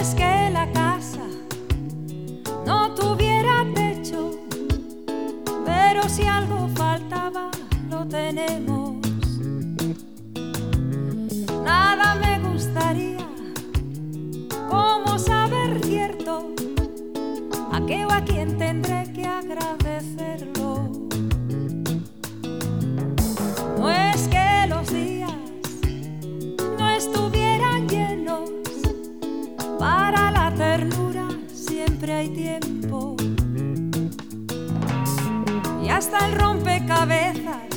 es que la casa no tuviera techo, pero si algo faltaba, lo tenemos. Nada me gustaría como saber cierto a qué o a quién tendré que agradecerlo. No es que los días no estuvieran llenos, para la ternura siempre hay tiempo. Y hasta el rompecabezas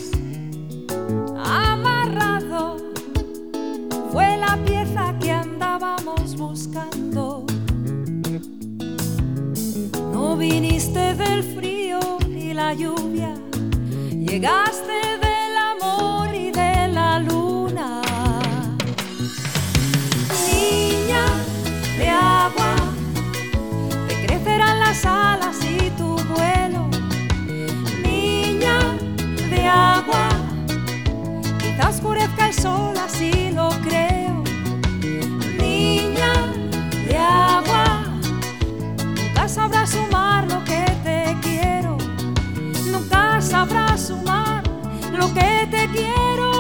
amarrado fue la pieza que andábamos buscando. No viniste del frío ni la lluvia, llegaste del amor y de la luna. Niña de agua, te crecerán las alas y tu vuelo. Niña de agua, quizá oscurezca el sol, así lo creo. Niña de agua, nunca sabrás sumar lo que te quiero. Nunca sabrás sumar lo que te quiero.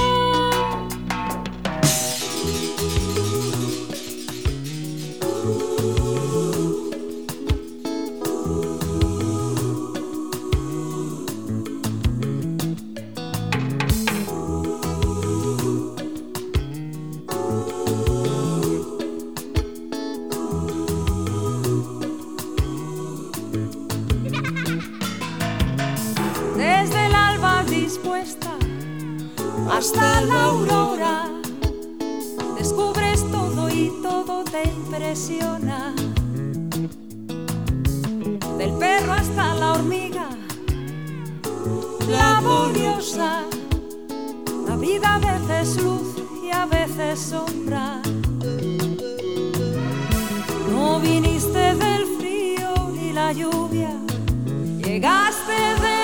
Desde el alba dispuesta hasta la aurora, descubres todo y todo te impresiona. Del perro hasta la hormiga laboriosa, la vida a veces luz y a veces sombra. No viniste del frío ni la lluvia, llegaste de